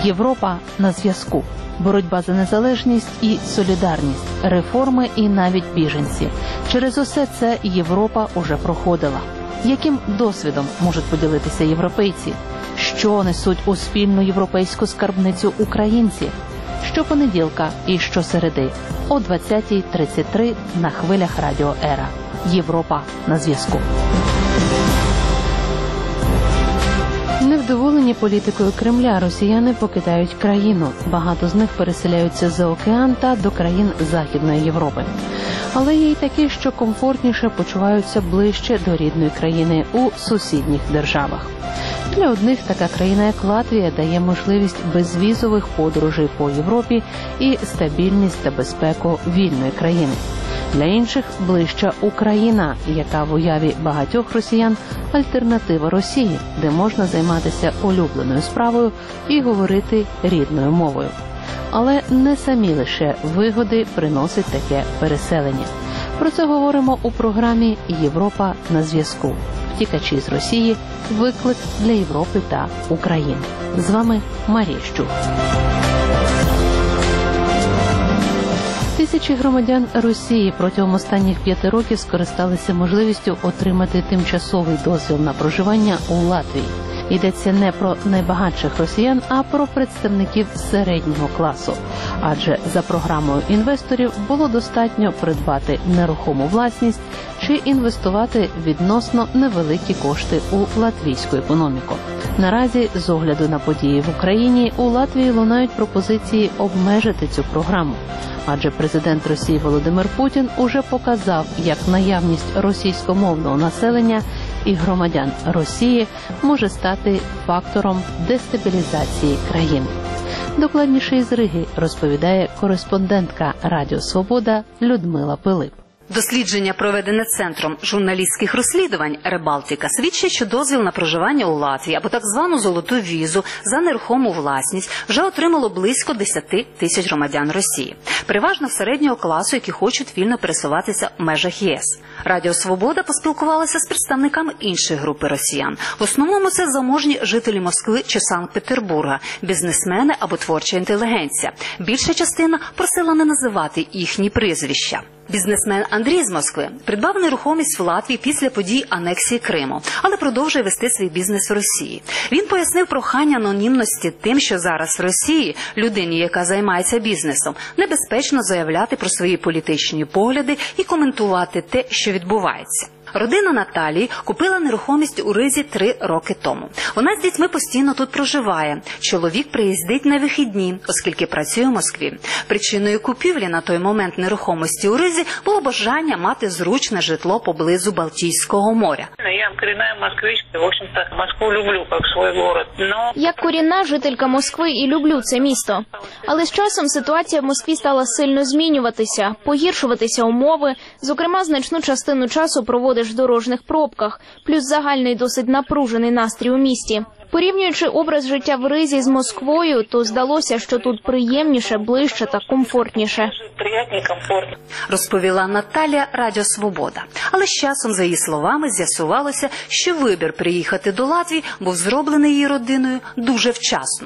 Європа на зв'язку. Боротьба за незалежність і солідарність, реформи і навіть біженці. Через усе це Європа уже проходила. Яким досвідом можуть поділитися європейці? Що несуть у спільну європейську скарбницю українці? Щопонеділка і щосереди о 20:33 на хвилях Радіо Ера. Європа на зв'язку. Невдоволені політикою Кремля, росіяни покидають країну. Багато з них переселяються за океан та до країн Західної Європи. Але є й такі, що комфортніше почуваються ближче до рідної країни у сусідніх державах. Для одних така країна, як Латвія, дає можливість безвізових подорожей по Європі і стабільність та безпеку вільної країни. Для інших – ближча Україна, яка в уяві багатьох росіян – альтернатива Росії, де можна займатися улюбленою справою і говорити рідною мовою. Але не самі лише вигоди приносить таке переселення. Про це говоримо у програмі «Європа на зв'язку». Втікачі з Росії – виклик для Європи та України. З вами Марія Щук. Тисячі громадян Росії протягом останніх 5 років скористалися можливістю отримати тимчасовий дозвіл на проживання у Латвії. Йдеться не про найбагатших росіян, а про представників середнього класу. Адже за програмою інвесторів було достатньо придбати нерухому власність чи інвестувати відносно невеликі кошти у латвійську економіку. Наразі, з огляду на події в Україні, у Латвії лунають пропозиції обмежити цю програму. Адже президент Росії Володимир Путін уже показав, як наявність російськомовного населення і громадян Росії може стати фактором дестабілізації країни. Докладніше із Риги розповідає кореспондентка Радіо Свобода Людмила Пилип. Дослідження, проведене Центром журналістських розслідувань «Ребалтика», свідчить, що дозвіл на проживання у Латвії або так звану «золоту візу» за нерухому власність вже отримало близько 10 тисяч громадян Росії. Переважно середнього класу, які хочуть вільно пересуватися в межах ЄС. Радіо «Свобода» поспілкувалася з представниками іншої групи росіян. В основному це заможні жителі Москви чи Санкт-Петербурга, бізнесмени або творча інтелігенція. Більша частина просила не називати їхні прізвища. Бізнесмен Андрій з Москви придбав нерухомість в Латвії після подій анексії Криму, але продовжує вести свій бізнес в Росії. Він пояснив прохання анонімності тим, що зараз в Росії людині, яка займається бізнесом, небезпечно заявляти про свої політичні погляди і коментувати те, що відбувається. Родина Наталії купила нерухомість у Ризі 3 роки тому. Вона з дітьми постійно тут проживає. Чоловік приїздить на вихідні, оскільки працює в Москві. Причиною купівлі на той момент нерухомості у Ризі було бажання мати зручне житло поблизу Балтійського моря. Я корінна москвичка, в общем-то, Москву люблю як свій город. Як корінна жителька Москви і люблю це місто. Але з часом ситуація в Москві стала сильно змінюватися, погіршуватися умови, зокрема, значну частину часу проводиш в дорожніх пробках, плюс загальний досить напружений настрій у місті. Порівнюючи образ життя в Ризі з Москвою, то здалося, що тут приємніше, ближче та комфортніше. Розповіла Наталія Радіо Свобода. Але з часом, за її словами, з'ясувалося, що вибір приїхати до Латвії був зроблений її родиною дуже вчасно.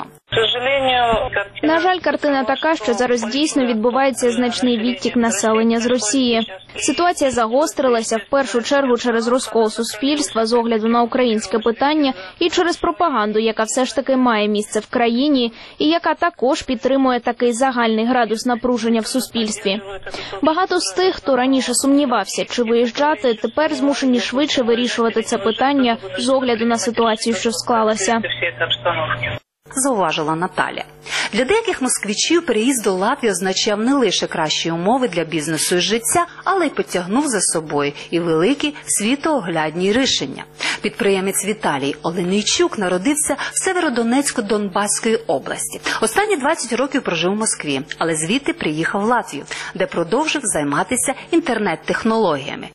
На жаль, картина така, що зараз дійсно відбувається значний відтік населення з Росії. Ситуація загострилася в першу чергу через розкол суспільства з огляду на українське питання і через пропаганду, яка все ж таки має місце в країні і яка також підтримує такий загальний градус напруження в суспільстві. Багато з тих, хто раніше сумнівався, чи виїжджати, тепер змушені швидше вирішувати це питання з огляду на ситуацію, що склалася. Зауважила Наталя. Для деяких москвичів переїзд до Латвії означав не лише кращі умови для бізнесу і життя, але й потягнув за собою і великі світооглядні рішення. Підприємець Віталій Оленійчук народився в Северодонецько-Донбаської області. Останні 20 років прожив у Москві, але звідти приїхав в Латвію, де продовжив займатися інтернет-технологіями.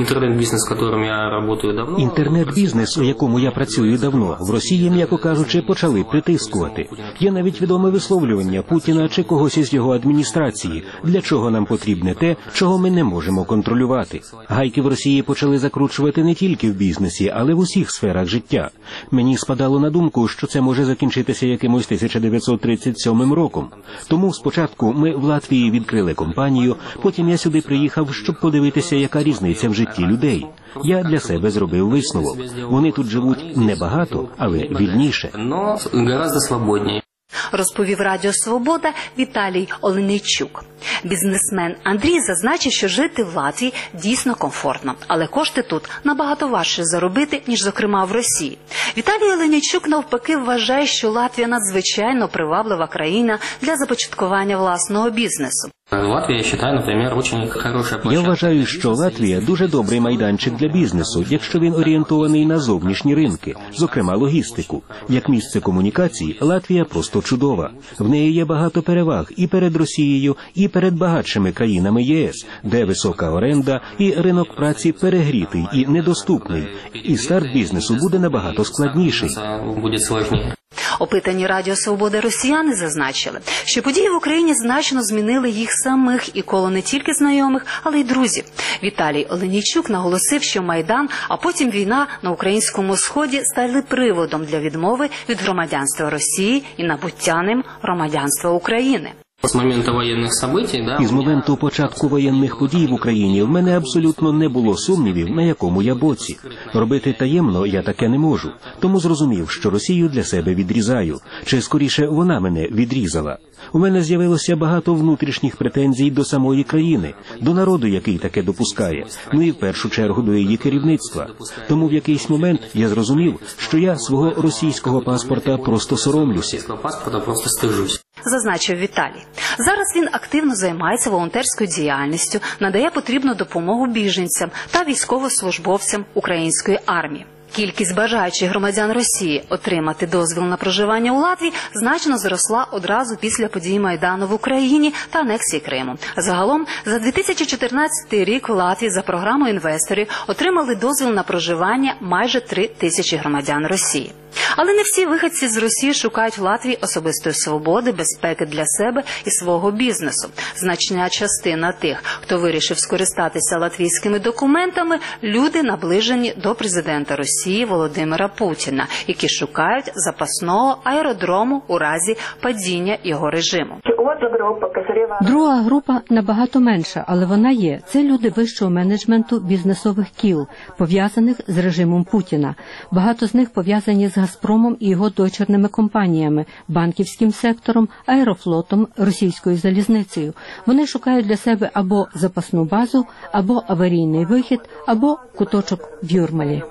Інтернет-бізнес, у якому я працюю давно, в Росії, м'яко кажучи, почали притискувати. Є навіть відоме висловлювання Путіна чи когось із його адміністрації, для чого нам потрібне те, чого ми не можемо контролювати. Гайки в Росії почали закручувати не тільки в бізнесі, але в усіх сферах життя. Мені спадало на думку, що це може закінчитися якимось 1937 роком. Тому спочатку ми в Латвії відкрили компанію, потім я сюди приїхав, щоб подивитися, яка різниця в житті людей. Я для себе зробив висновок. Вони тут живуть небагато, але вільніше. Но гораздо свободнее. Розповів Радіо Свобода Віталій Оленійчук. Бізнесмен Андрій зазначив, що жити в Латвії дійсно комфортно, але кошти тут набагато важче заробити, ніж, зокрема, в Росії. Віталій Оленійчук, навпаки, вважає, що Латвія надзвичайно приваблива країна для започаткування власного бізнесу. Латвія, я вважаю, наприклад, дуже хороша площадка. Я вважаю, що Латвія дуже добрий майданчик для бізнесу, якщо він орієнтований на зовнішні ринки, зокрема логістику. Як місце комунікацій, Латвія просто чудова. В неї є багато переваг і перед Росією, і перед багатшими країнами ЄС, де висока оренда і ринок праці перегрітий і недоступний. І старт бізнесу буде набагато складніший. Буде складніше. Опитані Радіо Свобода росіяни зазначили, що події в Україні значно змінили їх самих і коло не тільки знайомих, але й друзів. Віталій Оленійчук наголосив, що Майдан, а потім війна на українському сході стали приводом для відмови від громадянства Росії і набуття ним громадянства України. З моменту воєнних событий, Із моменту початку воєнних подій в Україні в мене абсолютно не було сумнівів, на якому я боці. Робити таємно я таке не можу. Тому зрозумів, що Росію для себе відрізаю. Чи скоріше вона мене відрізала. У мене з'явилося багато внутрішніх претензій до самої країни, до народу, який таке допускає, ну і в першу чергу до її керівництва. Тому в якийсь момент я зрозумів, що я свого російського паспорта просто соромлюся. Зазначив Віталій. Зараз він активно займається волонтерською діяльністю, надає потрібну допомогу біженцям та військовослужбовцям української армії. Кількість бажаючих громадян Росії отримати дозвіл на проживання у Латвії значно зросла одразу після подій Майдану в Україні та анексії Криму. Загалом, за 2014 рік в Латвії за програмою інвесторів отримали дозвіл на проживання майже 3 тисячі громадян Росії. Але не всі виходці з Росії шукають в Латвії особистої свободи, безпеки для себе і свого бізнесу. Значна частина тих, хто вирішив скористатися латвійськими документами, люди, наближені до президента Росії Володимира Путіна, які шукають запасного аеродрому у разі падіння його режиму. Друга група набагато менша, але вона є. Це люди вищого менеджменту бізнесових кіл, пов'язаних з режимом Путіна. Багато з них пов'язані з Газпромом і його дочірними компаніями, банківським сектором, аерофлотом, російською залізницею. Вони шукають для себе або запасну базу, або аварійний вихід, або куточок в Юрмалі.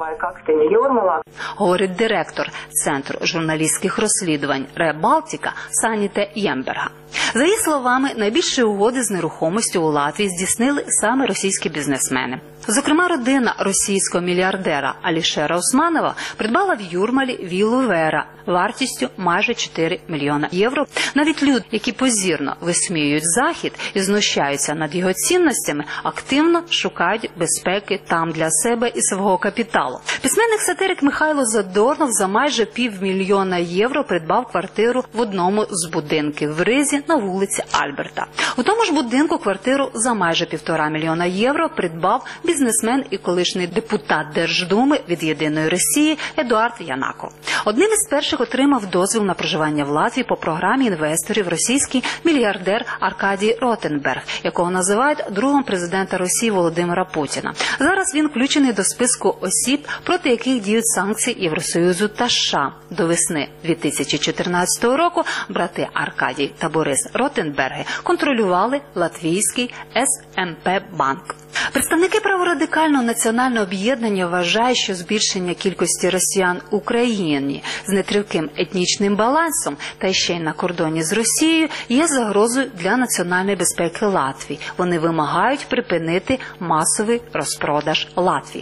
Говорить директор Центру журналістських розслідувань «Ребалтіка» Саніте Ємберга. За її словами, найбільші угоди з нерухомістю у Латвії здійснили саме російські бізнесмени. Зокрема, родина російського мільярдера Алішера Усманова придбала в Юрмалі віллу Вера вартістю майже 4 мільйона євро. Навіть люди, які позірно висміюють Захід і знущаються над його цінностями, активно шукають безпеки там для себе і свого капіталу. Письменник-сатирик Михайло Задорнов за майже 500 000 євро придбав квартиру в одному з будинків в Ризі на вулиці Альберта. У тому ж будинку квартиру за майже 1,5 мільйона євро придбав бізнесмен і колишній депутат Держдуми від «Єдиної Росії» Едуард Янаков. Одним із перших отримав дозвіл на проживання в Латвії по програмі інвесторів російський мільярдер Аркадій Ротенберг, якого називають другом президента Росії Володимира Путіна. Зараз він включений до списку осіб, проти яких діють санкції Євросоюзу та США. До весни 2014 року брати Аркадій та Борис Ротенберги контролювали латвійський СМП-банк. Представники праворадикального національного об'єднання вважають, що збільшення кількості росіян в Україні з нетривким етнічним балансом та ще й на кордоні з Росією є загрозою для національної безпеки Латвії. Вони вимагають припинити масовий розпродаж Латвії.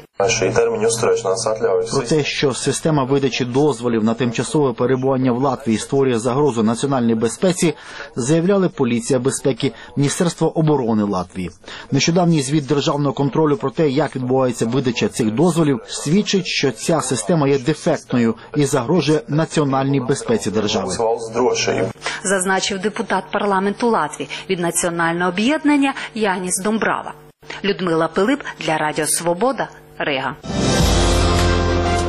Про те, що система видачі дозволів на тимчасове перебування в Латвії створює загрозу національній безпеці, заявляли Поліція безпеки, Міністерство оборони Латвії. Нещодавній звіт державного контролю про те, як відбувається видача цих дозволів, свідчить, що ця система є дефектною і загрожує національній безпеці держави. Зазначив депутат парламенту Латвії від національного об'єднання Яніс Домбрава. Людмила Пилип для Радіо Свобода, Рига.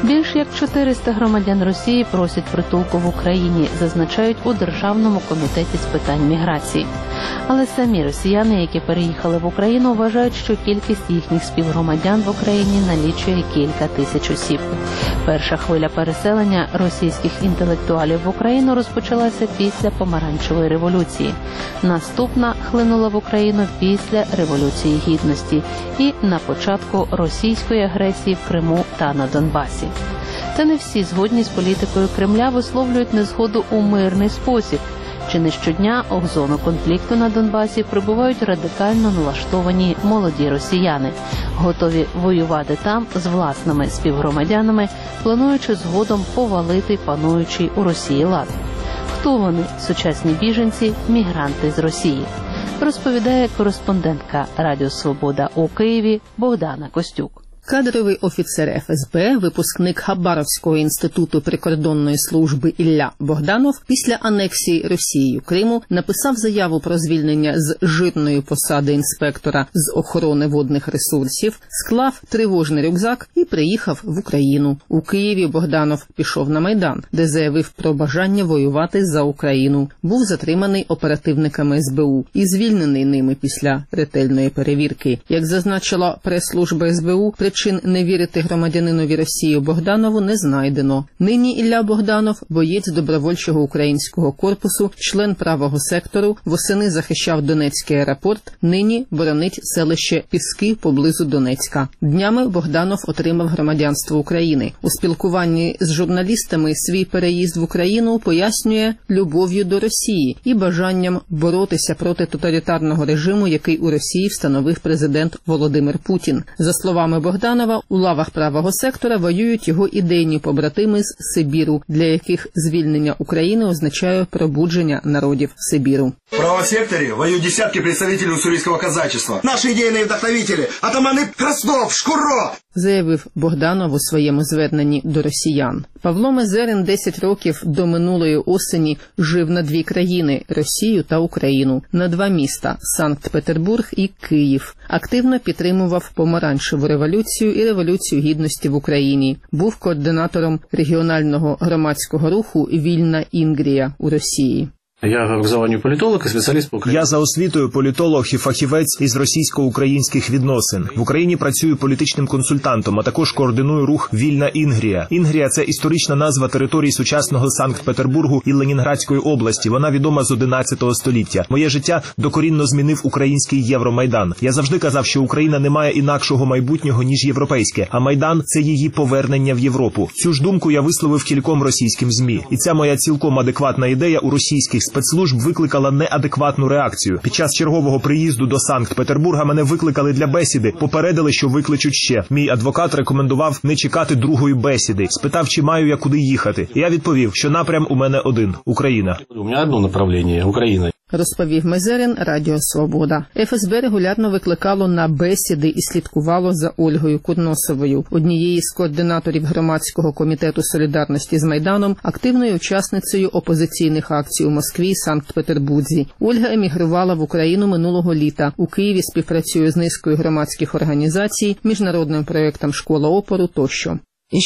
Більш як 400 громадян Росії просять притулку в Україні, зазначають у Державному комітеті з питань міграції. Але самі росіяни, які переїхали в Україну, вважають, що кількість їхніх співгромадян в Україні налічує кілька тисяч осіб. Перша хвиля переселення російських інтелектуалів в Україну розпочалася після Помаранчевої революції. Наступна хлинула в Україну після Революції Гідності і на початку російської агресії в Криму та на Донбасі. Та не всі згодні з політикою Кремля висловлюють незгоду у мирний спосіб. Чи не щодня у зону конфлікту на Донбасі прибувають радикально налаштовані молоді росіяни, готові воювати там з власними співгромадянами, плануючи згодом повалити пануючий у Росії лад. Хто вони, сучасні біженці, мігранти з Росії? Розповідає кореспондентка Радіо Свобода у Києві Богдана Костюк. Кадровий офіцер ФСБ, випускник Хабаровського інституту прикордонної служби Ілля Богданов після анексії Росією Криму написав заяву про звільнення з жирної посади інспектора з охорони водних ресурсів, склав тривожний рюкзак і приїхав в Україну. У Києві Богданов пішов на Майдан, де заявив про бажання воювати за Україну. Був затриманий оперативниками СБУ і звільнений ними після ретельної перевірки. Як зазначила прес-служба СБУ, причин не вірити громадянинові Росії Богданову не знайдено. Нині Ілля Богданов – боєць добровольчого українського корпусу, член правого сектору, восени захищав Донецький аеропорт, нині боронить селище Піски поблизу Донецька. Днями Богданов отримав громадянство України. У спілкуванні з журналістами свій переїзд в Україну пояснює любов'ю до Росії і бажанням боротися проти тоталітарного режиму, який у Росії встановив президент Володимир Путін. За словами Богданова, у лавах правого сектора воюють його ідейні побратими з Сибіру, для яких звільнення України означає пробудження народів Сибіру. В правом секторе воюют десятки представителей уссурийского казачества. Наши идейные вдохновители – атаманы Краснов, Шкуро! Заявив Богданов у своєму зверненні до росіян. Павло Мезерин 10 років до минулої осені жив на дві країни – Росію та Україну, на два міста – Санкт-Петербург і Київ. Активно підтримував Помаранчеву революцію і Революцію Гідності в Україні. Був координатором регіонального громадського руху «Вільна Інгрія» у Росії. Я по образованию політолог і спеціаліст по Україні. Я за освітою політолог і фахівець із російсько-українських відносин. В Україні працюю політичним консультантом, а також координую рух «Вільна Інгрія». Інгрія – це історична назва території сучасного Санкт-Петербургу і Ленінградської області. Вона відома з 11 століття. Моє життя докорінно змінив український Євромайдан. Я завжди казав, що Україна не має інакшого майбутнього, ніж європейське, а Майдан – це її повернення в Європу. Цю ж думку я висловив кільком російським ЗМІ. І ця моя цілком адекватна ідея у російських спецслужб викликала неадекватну реакцію. Під час чергового приїзду до Санкт-Петербурга мене викликали для бесіди, попередили, що викличуть ще. Мій адвокат рекомендував не чекати другої бесіди. Спитав, чи маю я куди їхати. Я відповів, що напрям у мене один – Україна. У мене одне направлення – Україна. Розповів Мезерин Радіо Свобода. ФСБ регулярно викликало на бесіди і слідкувало за Ольгою Курносовою, однією з координаторів громадського комітету солідарності з Майданом, активною учасницею опозиційних акцій у Москві і Санкт-Петербурзі. Ольга емігрувала в Україну минулого літа. У Києві співпрацює з низкою громадських організацій, міжнародним проєктом «Школа опору» тощо.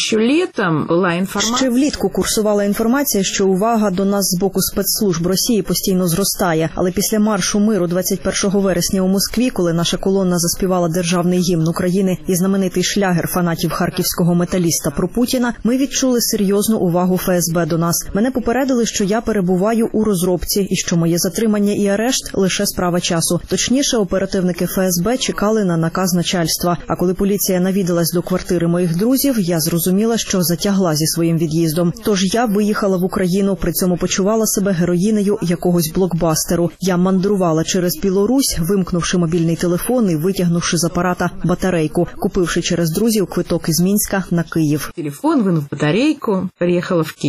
Ще влітку курсувала інформація, що увага до нас з боку спецслужб Росії постійно зростає. Але після маршу миру 21 вересня у Москві, коли наша колона заспівала державний гімн України і знаменитий шлягер фанатів харківського металіста про Путіна, ми відчули серйозну увагу ФСБ до нас. Мене попередили, що я перебуваю у розробці і що моє затримання і арешт – лише справа часу. Точніше, оперативники ФСБ чекали на наказ начальства. А коли поліція навідалась до квартири моїх друзів, я зрозуміла, що затягла зі своїм від'їздом. Тож я виїхала в Україну, при цьому почувала себе героїнею якогось блокбастеру. Я мандрувала через Білорусь, вимкнувши мобільний телефон і витягнувши з апарата батарейку, купивши через друзів квиток із Мінська на Київ. Телефон, винув батарейку, приїхала в Київ.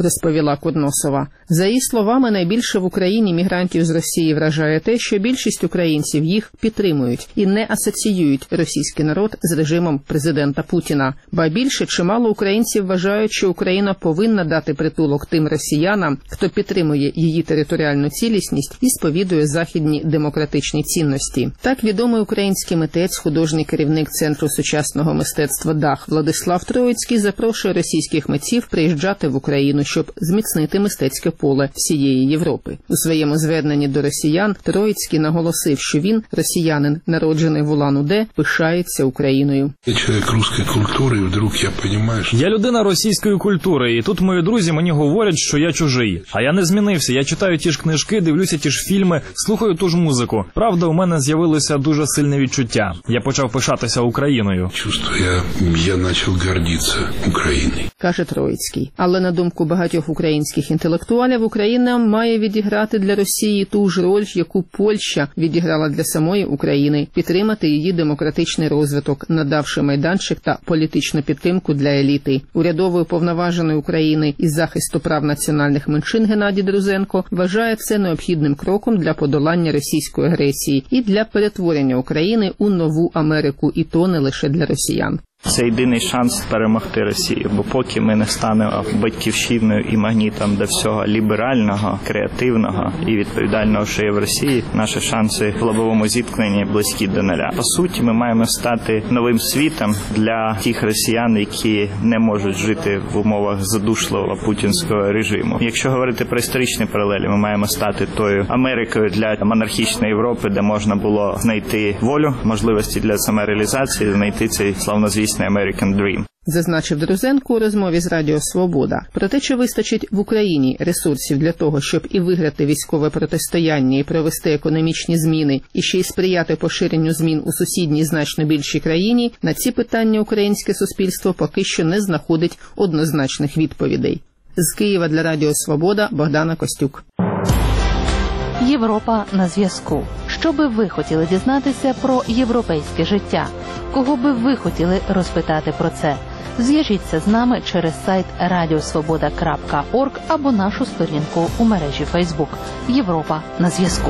розповіла Курносова. За її словами, найбільше в Україні мігрантів з Росії вражає те, що більшість українців їх підтримують і не асоціюють російський народ з режимом президента Путіна. Ба більше, чимало українців вважають, що Україна повинна дати притулок тим росіянам, хто підтримує її територіальну цілісність і сповідує західні демократичні цінності. Так, відомий український митець, художній керівник Центру сучасного мистецтва «Дах» Владислав Троїцький запрошує російських митців приїжджати в Україну, щоб зміцнити мистецьке поле всієї Європи. У своєму зверненні до росіян Троїцький наголосив, що він, росіянин, народжений в Улан-Удэ, пишається Україною. Я чоловік російської культури, і вдруг я розумію, що... Я людина російської культури, і тут мої друзі мені говорять, що я чужий. А я не змінився, я читаю ті ж книжки, дивлюся ті ж фільми, слухаю ту ж музику. Правда, у мене з'явилося дуже сильне відчуття. Я почав пишатися Україною. Чувствую, я почав гордитися Україною, каже Троїцький. Але на думку багатьох українських інтелектуалів, Україна має відіграти для Росії ту ж роль, яку Польща відіграла для самої України, підтримати її демократичний розвиток, надавши майданчик та політичну підтримку для еліти. Урядовий уповноважений України із захисту прав національних меншин Геннадій Друзенко вважає це необхідним кроком для подолання російської агресії і для перетворення України у нову Америку, і то не лише для росіян. Це єдиний шанс перемогти Росію, бо поки ми не станемо батьківщиною і магнітом до всього ліберального, креативного і відповідального, що є в Росії, наші шанси в лобовому зіткненні близькі до нуля. По суті, ми маємо стати новим світом для тих росіян, які не можуть жити в умовах задушливого путінського режиму. Якщо говорити про історичні паралелі, ми маємо стати тою Америкою для монархічної Європи, де можна було знайти волю, можливості для самореалізації, знайти цей славнозвісний American Dream. Зазначив Друзенко у розмові з Радіо Свобода. Про те, чи вистачить в Україні ресурсів для того, щоб і виграти військове протистояння, і провести економічні зміни, і ще й сприяти поширенню змін у сусідній значно більшій країні, на ці питання українське суспільство поки що не знаходить однозначних відповідей. З Києва для Радіо Свобода Богдана Костюк. Європа на зв'язку. Що би ви хотіли дізнатися про європейське життя? Кого би ви хотіли розпитати про це? Зв'яжіться з нами через сайт radiosvoboda.org або нашу сторінку у мережі Facebook. Європа на зв'язку.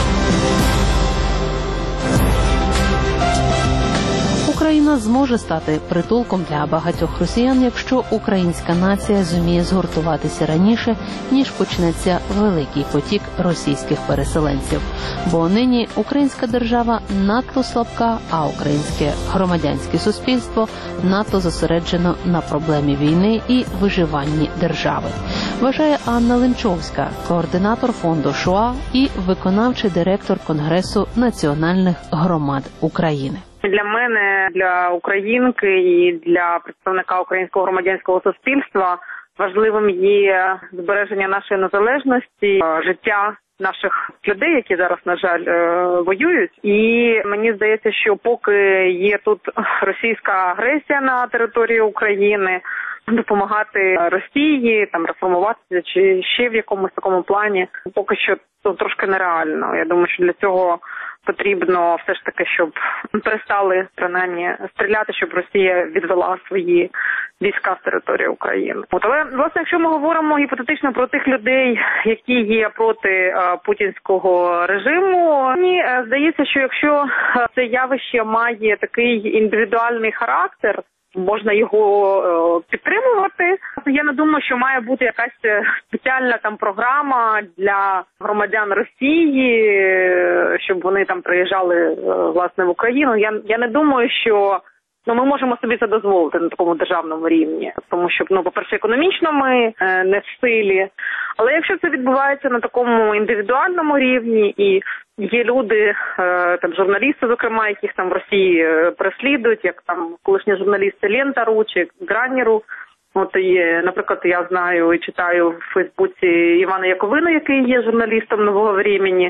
Україна зможе стати притулком для багатьох росіян, якщо українська нація зуміє згуртуватися раніше, ніж почнеться великий потік російських переселенців. Бо нині українська держава надто слабка, а українське громадянське суспільство надто зосереджено на проблемі війни і виживанні держави. Вважає Анна Линчовська, координатор фонду ШОА і виконавчий директор Конгресу національних громад України. Для мене, для українки і для представника українського громадянського суспільства важливим є збереження нашої незалежності, життя наших людей, які зараз, на жаль, воюють. І мені здається, що поки є тут російська агресія на території України, допомагати Росії, там реформуватися чи ще в якомусь такому плані, поки що трошки нереально. Я думаю, що для цього потрібно все ж таки, щоб перестали принаймні стріляти, щоб Росія відвела свої війська з території України. Але, власне, якщо ми говоримо гіпотетично про тих людей, які є проти путінського режиму, мені здається, що якщо це явище має такий індивідуальний характер, можна його підтримувати. Я не думаю, що має бути якась спеціальна там програма для громадян Росії, щоб вони там приїжджали, власне, в Україну. Я не думаю, що ми можемо собі це дозволити на такому державному рівні, тому що, по-перше, економічно ми не в силі. Але якщо це відбувається на такому індивідуальному рівні і є люди, там журналісти, зокрема, яких там в Росії переслідують, як там колишні журналісти Лентару чи Граннеру. От є, наприклад, я знаю і читаю в Фейсбуці Івана Яковину, який є журналістом «Нового времени».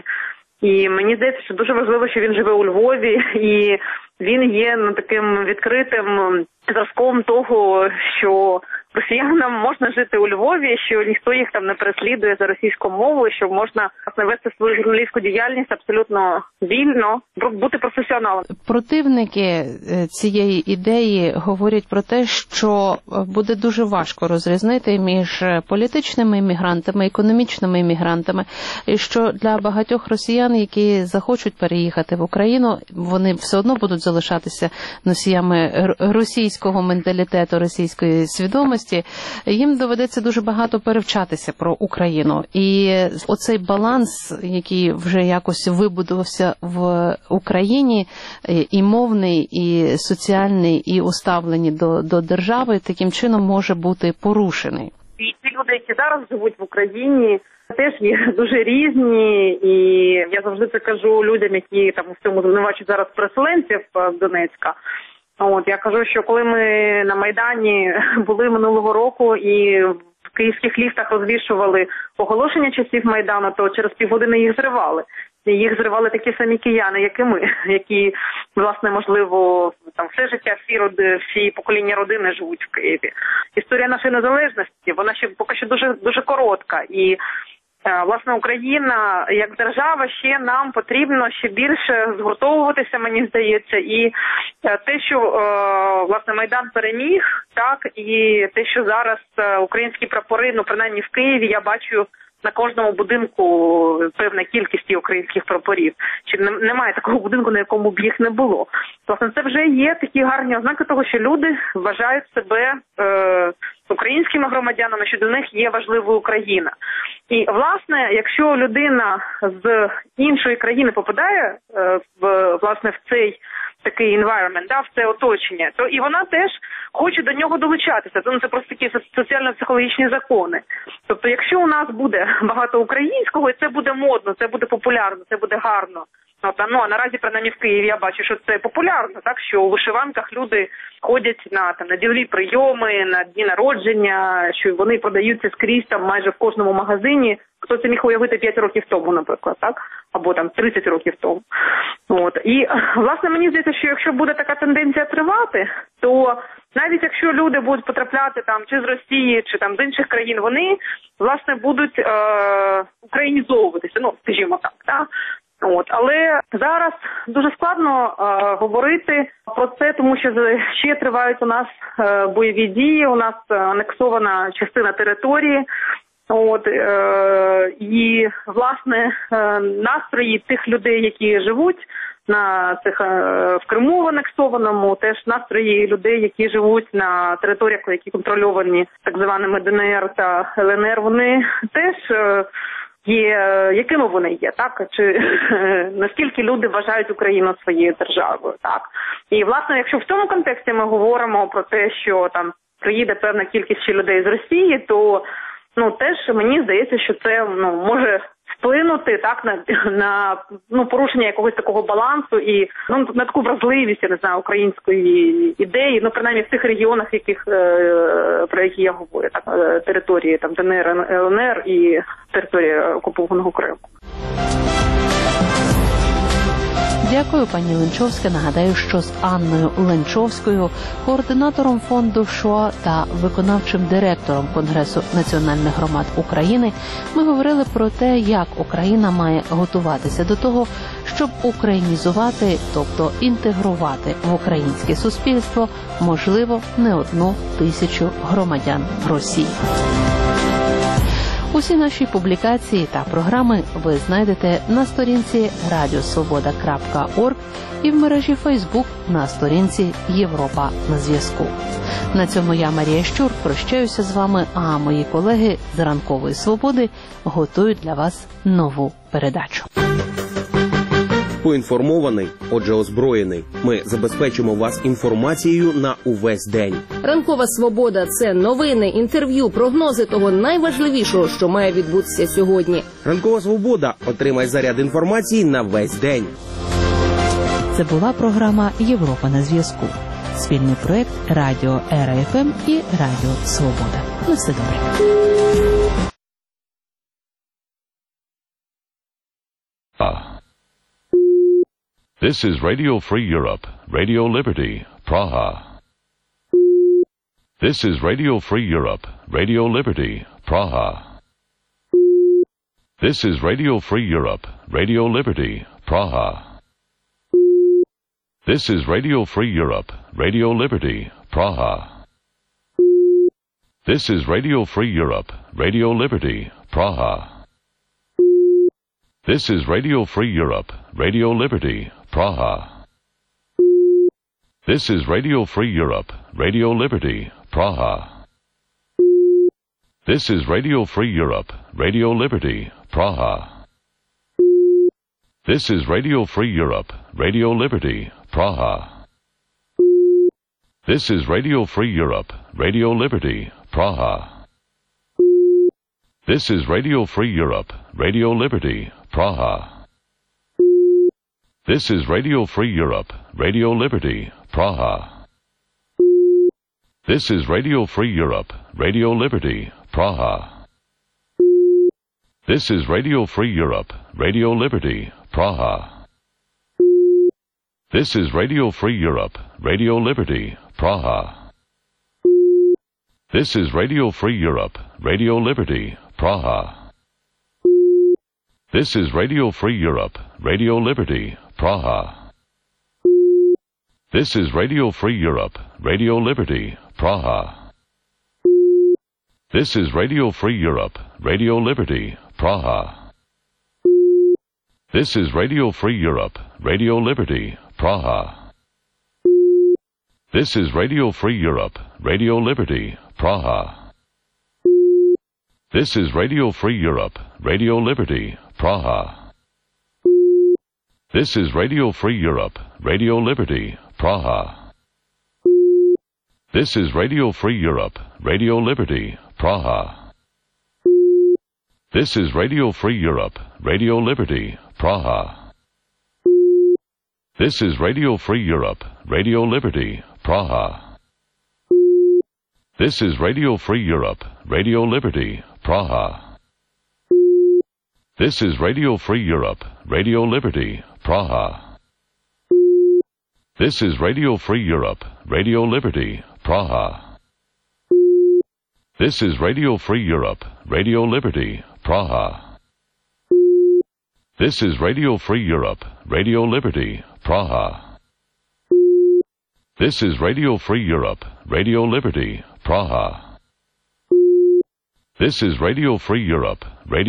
І мені здається, що дуже важливо, що він живе у Львові, і він є таким відкритим зразком того, що росіянам можна жити у Львові, що ніхто їх там не переслідує за російську мову, що можна вести свою журналістську діяльність абсолютно вільно, бути професіоналом. Противники цієї ідеї говорять про те, що буде дуже важко розрізнити між політичними іммігрантами, економічними іммігрантами, і що для багатьох росіян, які захочуть переїхати в Україну, вони все одно будуть залишатися носіями російського менталітету, російської свідомості, їм доведеться дуже багато перевчатися про Україну. І оцей баланс, який вже якось вибудувався в Україні, і мовний, і соціальний, і у ставленні до держави, таким чином може бути порушений. І ті люди, які зараз живуть в Україні, теж є дуже різні, і я завжди це кажу людям, які там у всьому звинувачують зараз переселенців з Донецька. Я кажу, що коли ми на Майдані були минулого року і в київських ліфтах розвішували оголошення часів Майдану, то через півгодини їх зривали. І їх зривали такі самі кияни, як і ми, які, власне, можливо, там все життя, всі покоління родини живуть в Києві. Історія нашої незалежності, вона ще поки що дуже, дуже коротка. І власне, Україна як держава, ще нам потрібно ще більше згуртовуватися, мені здається, і те, що власне Майдан переміг, так, і те, що зараз українські прапори, ну принаймні в Києві, я бачу на кожному будинку певна кількість українських прапорів. Чи немає такого будинку, на якому б їх не було. Власне, це вже є такі гарні ознаки того, що люди вважають себе українськими громадянами, що для них є важливою Україна. І, власне, якщо людина з іншої країни попадає власне, в цей такий environment, в це оточення, то і вона теж хоче до нього долучатися. Це просто такі соціально-психологічні закони. Тобто, якщо у нас буде багато українського, і це буде модно, це буде популярно, це буде гарно. А наразі, принаймні, в Києві я бачу, що це популярно, так, що у вишиванках люди ходять на ділові прийоми, на дні народження, що вони продаються скрізь там майже в кожному магазині. Хто це міг уявити 5 років тому, наприклад, так? Або там 30 років тому. І, власне, мені здається, що якщо буде така тенденція тривати, то навіть якщо люди будуть потрапляти там чи з Росії, чи там з інших країн, вони, власне, будуть українізовуватися, скажімо так. Але зараз дуже складно говорити про це, тому що ще тривають у нас бойові дії, у нас анексована частина території. І, власне, настрої тих людей, які живуть в Криму анексованому, теж настрої людей, які живуть на територіях, які контрольовані так званими ДНР та ЛНР, вони теж є, якими вони є, так? Чи наскільки люди вважають Україну своєю державою, так? І, власне, якщо в цьому контексті ми говоримо про те, що там приїде певна кількість ще людей з Росії, то теж мені здається, що це може вплинути так на порушення якогось такого балансу і на таку вразливість, я не знаю, української ідеї, принаймні в тих регіонах, про які я говорю, так, території там ДНР, ЛНР і території окупованого Криму. Дякую, пані Ленчовська. Нагадаю, що з Анною Ленчовською, координатором фонду ШОА та виконавчим директором Конгресу національних громад України, ми говорили про те, як Україна має готуватися до того, щоб українізувати, тобто інтегрувати в українське суспільство, можливо, не 1,000 громадян Росії. Усі наші публікації та програми ви знайдете на сторінці radiosvoboda.org і в мережі Facebook на сторінці Європа на зв'язку. На цьому я, Марія Щур, прощаюся з вами, а мої колеги з Ранкової Свободи готують для вас нову передачу. Поінформований, отже озброєний. Ми забезпечимо вас інформацією на увесь день. Ранкова Свобода – це новини, інтерв'ю, прогнози того найважливішого, що має відбутися сьогодні. Ранкова Свобода. Отримай заряд інформації на весь день. Це була програма «Європа на зв'язку». Спільний проект Радіо ЕРА-ФМ і Радіо Свобода. На все добре. This is Radio Free Europe, Radio Liberty, Praha. This is Radio Free Europe, Radio Liberty, Praha. This is Radio Free Europe, Radio Liberty, Praha. This is Radio Free Europe, Radio Liberty, Praha. This is Radio Free Europe, Radio Liberty, Praha. This is Radio Free Europe, Radio Liberty, Praha. This is Radio Free Europe, Radio Liberty, Praha. This is Radio Free Europe, Radio Liberty, Praha. This is Radio Free Europe, Radio Liberty, Praha. This is Radio Free Europe, Radio Liberty, Praha. This is Radio Free Europe, Radio Liberty, Praha. This is Radio Free Europe, Radio Liberty, Praha. This is Radio Free Europe, Radio Liberty, Praha. This is Radio Free Europe, Radio Liberty, Praha. This is Radio Free Europe, Radio Liberty, Praha. This is Radio Free Europe, Radio Liberty, Praha. This is Radio Free Europe, Radio Liberty, Praha. This is Radio Free Europe, Radio Liberty, Praha. This is Radio Free Europe, Radio Liberty, Praha. This is Radio Free Europe, Radio Liberty, Praha. This is Radio Free Europe, Radio Liberty, Praha. This is Radio Free Europe, Radio Liberty, Praha. This is Radio Free Europe, Radio Liberty, Praha. This is Radio Free Europe, Radio Liberty, Praha. This is Radio Free Europe, Radio Liberty, Praha. This is Radio Free Europe, Radio Liberty, Praha. This is Radio Free Europe, Radio Liberty, Praha. This is Radio Free Europe, Radio Liberty, Praha. This is Radio Free Europe, Radio Liberty, Praha. This is Radio Free Europe, Radio Liberty, Praha. This is Radio Free Europe, Radio Liberty, Praha. This is Radio Free Europe, Radio Liberty, Praha. This is Radio Free Europe, Radio